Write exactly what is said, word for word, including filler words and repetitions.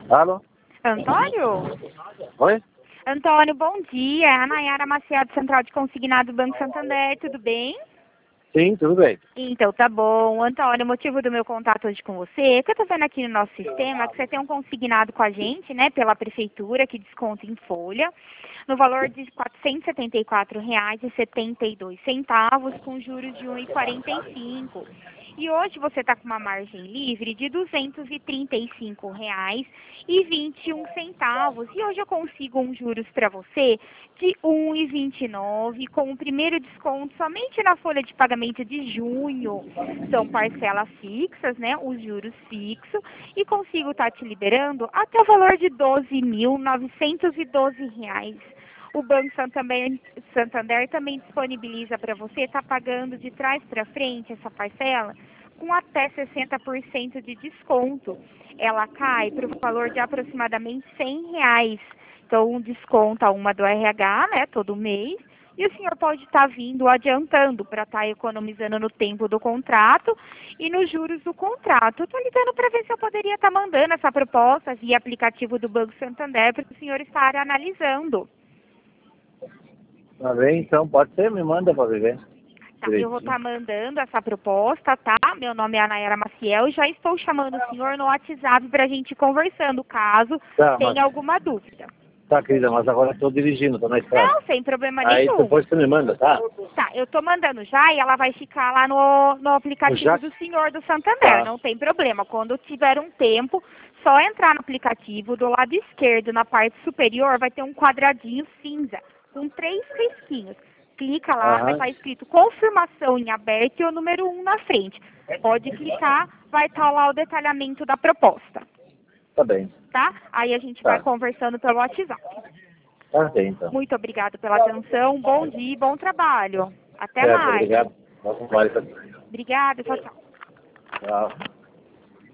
Alô? Antônio? Oi? Antônio, bom dia. A Nayara Maciel, do Central de Consignado do Banco Santander, tudo bem? Sim, tudo bem. Então, tá bom. Antônio, o motivo do meu contato hoje com você é que eu tô vendo aqui no nosso sistema que você tem um consignado com a gente, né, pela prefeitura, que desconta em folha, no valor de quatrocentos e setenta e quatro reais e setenta e dois centavos, com juros de um vírgula quarenta e cinco. E hoje você está com uma margem livre de duzentos e trinta e cinco reais e vinte e um centavos. E hoje eu consigo um juros para você de um vírgula vinte e nove, com o primeiro desconto somente na folha de pagamento de junho. São parcelas fixas, né? Os juros fixos. E consigo estar te liberando até o valor de doze mil novecentos e doze reais. O Banco Santander, Santander também disponibiliza para você estar pagando de trás para frente essa parcela com até sessenta por cento de desconto. Ela cai para o valor de aproximadamente cem reais. Então, desconta uma do R H, né, todo mês, e o senhor pode estar vindo adiantando para estar economizando no tempo do contrato e nos juros do contrato. Estou ligando para ver se eu poderia estar mandando essa proposta via aplicativo do Banco Santander para o senhor estar analisando. Tá bem, então pode ser, me manda para ver. Tá, eu vou estar mandando essa proposta, tá? Meu nome é Nayara Maciel e já estou chamando o senhor no WhatsApp para a gente ir conversando, caso Tá, tenha mas, alguma dúvida. tá, querida, mas agora estou dirigindo, estou na estrada. Não, sem problema Aí nenhum. depois você me manda, tá? Tá, eu tô mandando já e ela vai ficar lá no, no aplicativo Já- do senhor do Santander, Tá. não tem problema. Quando tiver um tempo, só entrar no aplicativo, do lado esquerdo, na parte superior, vai ter um quadradinho cinza, com três risquinhos. Clica lá, Aham. vai estar escrito confirmação em aberto e o número um na frente. Pode clicar, vai estar lá o detalhamento da proposta, Tá bem. tá? Aí a gente Tá. vai conversando pelo WhatsApp. Tá bem, então. Muito obrigado pela atenção, bom dia e bom trabalho. Até Certo, mais. obrigado. Vamos embora, então. Obrigada, tchau, tchau. Tchau.